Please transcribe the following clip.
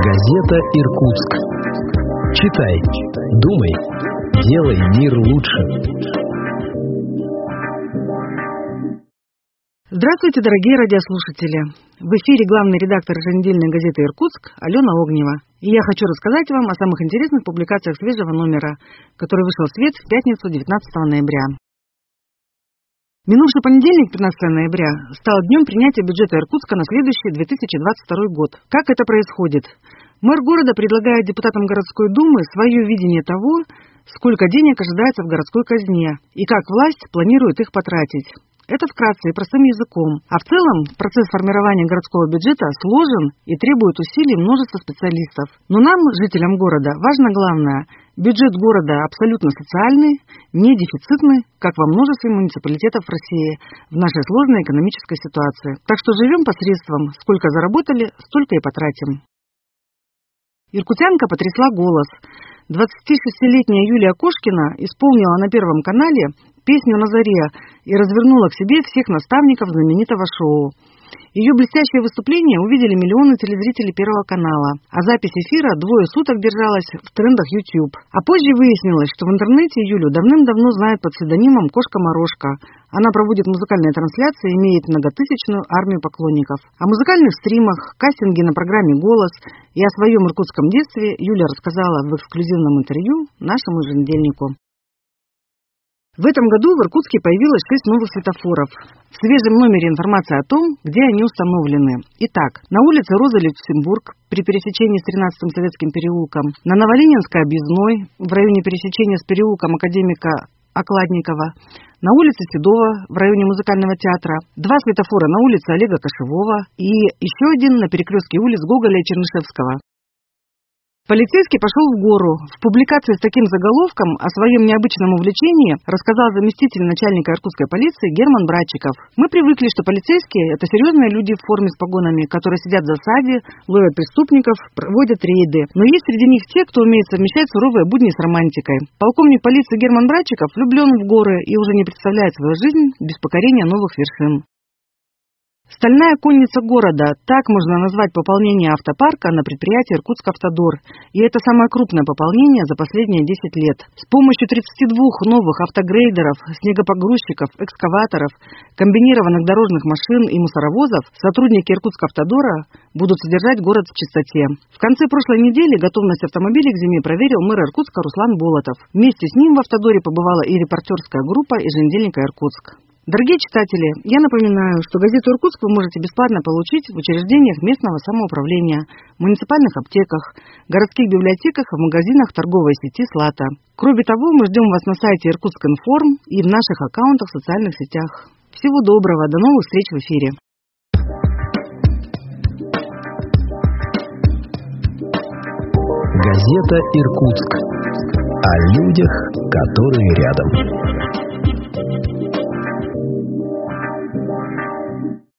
Газета «Иркутск». Читай, думай, делай мир лучше. Здравствуйте, дорогие радиослушатели! В эфире главный редактор еженедельной газеты «Иркутск» Алена Огнева. И я хочу рассказать вам о самых интересных публикациях свежего номера, который вышел в свет в пятницу 19 ноября. Минувший понедельник, 15 ноября, стал днем принятия бюджета Иркутска на следующий 2022 год. Как это происходит? Мэр города предлагает депутатам городской думы свое видение того, сколько денег ожидается в городской казне и как власть планирует их потратить. Это вкратце и простым языком. А в целом процесс формирования городского бюджета сложен и требует усилий множества специалистов. Но нам, жителям города, важно главное – бюджет города абсолютно социальный, не дефицитный, как во множестве муниципалитетов в России в нашей сложной экономической ситуации. Так что живем посредством «сколько заработали, столько и потратим». Иркутянка потрясла голос. 26-летняя Юлия Кошкина исполнила на Первом канале песню «На заре» и развернула к себе всех наставников знаменитого шоу. Ее блестящее выступление увидели миллионы телезрителей Первого канала, а запись эфира 2 суток держалась в трендах YouTube. А позже выяснилось, что в интернете Юлю давным-давно знают под псевдонимом «Кошка-морошка». Она проводит музыкальные трансляции и имеет многотысячную армию поклонников. О музыкальных стримах, кастинге на программе «Голос» и о своем иркутском детстве Юля рассказала в эксклюзивном интервью нашему еженедельнику. В этом году в Иркутске появилось 6 новых светофоров. В свежем номере информация о том, где они установлены. Итак, на улице Роза Люксембург при пересечении с 13-м Советским переулком, на Новоленинской объездной в районе пересечения с переулком Академика Окладникова, на улице Седова в районе Музыкального театра, 2 светофора на улице Олега Кошевого и еще один на перекрестке улиц Гоголя и Чернышевского. Полицейский пошел в гору. В публикации с таким заголовком о своем необычном увлечении рассказал заместитель начальника иркутской полиции Герман Братчиков. Мы привыкли, что полицейские – это серьезные люди в форме с погонами, которые сидят в засаде, ловят преступников, проводят рейды. Но есть среди них те, кто умеет совмещать суровые будни с романтикой. Полковник полиции Герман Братчиков влюблен в горы и уже не представляет свою жизнь без покорения новых вершин. Стальная конница города – так можно назвать пополнение автопарка на предприятии «Иркутск-Автодор». И это самое крупное пополнение за последние 10 лет. С помощью 32 новых автогрейдеров, снегопогрузчиков, экскаваторов, комбинированных дорожных машин и мусоровозов сотрудники «Иркутск-Автодора» будут содержать город в чистоте. В конце прошлой недели готовность автомобилей к зиме проверил мэр Иркутска Руслан Болотов. Вместе с ним в «Автодоре» побывала и репортерская группа еженедельника «Иркутск». Дорогие читатели, я напоминаю, что газету «Иркутск» вы можете бесплатно получить в учреждениях местного самоуправления, муниципальных аптеках, городских библиотеках и в магазинах торговой сети «Слата». Кроме того, мы ждем вас на сайте Иркутск.Информ и в наших аккаунтах в социальных сетях. Всего доброго, до новых встреч в эфире. Газета «Иркутск» о людях, которые рядом.